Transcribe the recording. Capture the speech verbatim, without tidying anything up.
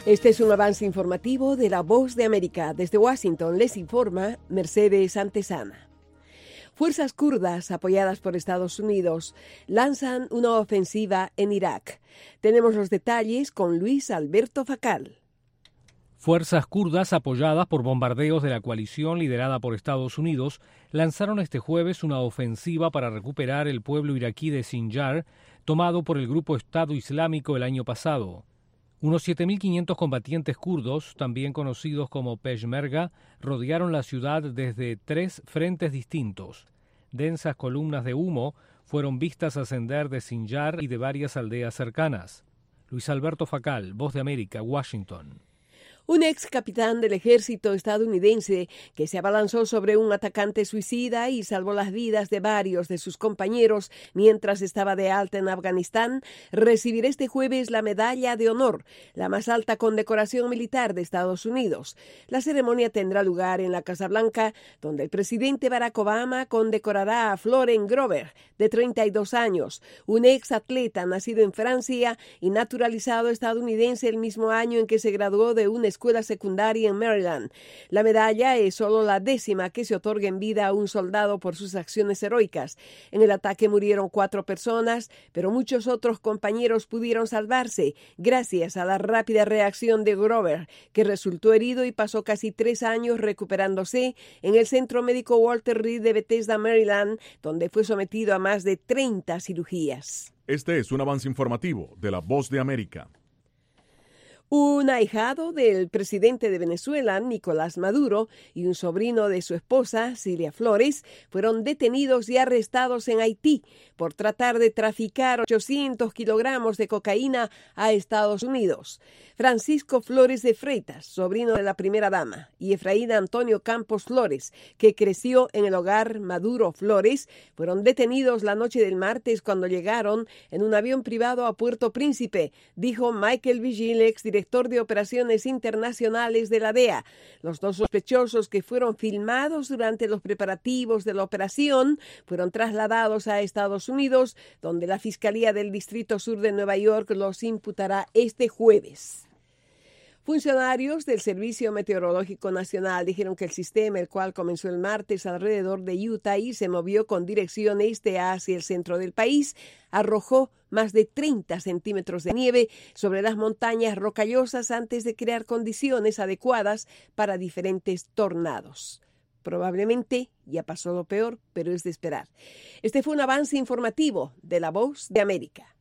Este es un avance informativo de La Voz de América. Desde Washington les informa Mercedes Antesana. Fuerzas kurdas apoyadas por Estados Unidos lanzan una ofensiva en Irak. Tenemos los detalles con Luis Alberto Facal. Fuerzas kurdas apoyadas por bombardeos de la coalición liderada por Estados Unidos lanzaron este jueves una ofensiva para recuperar el pueblo iraquí de Sinjar, tomado por el grupo Estado Islámico el año pasado. Unos siete mil quinientos combatientes kurdos, también conocidos como Peshmerga, rodearon la ciudad desde tres frentes distintos. Densas columnas de humo fueron vistas ascender de Sinjar y de varias aldeas cercanas. Luis Alberto Facal, Voz de América, Washington. Un ex capitán del ejército estadounidense que se abalanzó sobre un atacante suicida y salvó las vidas de varios de sus compañeros mientras estaba de alta en Afganistán, recibirá este jueves la Medalla de Honor, la más alta condecoración militar de Estados Unidos. La ceremonia tendrá lugar en la Casa Blanca, donde el presidente Barack Obama condecorará a Florent Grover, de treinta y dos años, un ex atleta nacido en Francia y naturalizado estadounidense el mismo año en que se graduó de una escuela secundaria en Maryland. La medalla es solo la décima que se otorga en vida a un soldado por sus acciones heroicas. En el ataque murieron cuatro personas, pero muchos otros compañeros pudieron salvarse gracias a la rápida reacción de Grover, que resultó herido y pasó casi tres años recuperándose en el Centro Médico Walter Reed de Bethesda, Maryland, donde fue sometido a más de treinta cirugías. Este es un avance informativo de La Voz de América. Un ahijado del presidente de Venezuela, Nicolás Maduro, y un sobrino de su esposa, Cilia Flores, fueron detenidos y arrestados en Haití por tratar de traficar ochocientos kilogramos de cocaína a Estados Unidos. Francisco Flores de Freitas, sobrino de la primera dama, y Efraín Antonio Campos Flores, que creció en el hogar Maduro Flores, fueron detenidos la noche del martes cuando llegaron en un avión privado a Puerto Príncipe, dijo Michael Vigil, exdirector director de Operaciones Internacionales de la D E A. Los dos sospechosos que fueron filmados durante los preparativos de la operación fueron trasladados a Estados Unidos, donde la Fiscalía del Distrito Sur de Nueva York los imputará este jueves. Funcionarios del Servicio Meteorológico Nacional dijeron que el sistema, el cual comenzó el martes alrededor de Utah y se movió con dirección este hacia el centro del país, arrojó más de treinta centímetros de nieve sobre las montañas rocallosas antes de crear condiciones adecuadas para diferentes tornados. Probablemente ya pasó lo peor, pero es de esperar. Este fue un avance informativo de La Voz de América.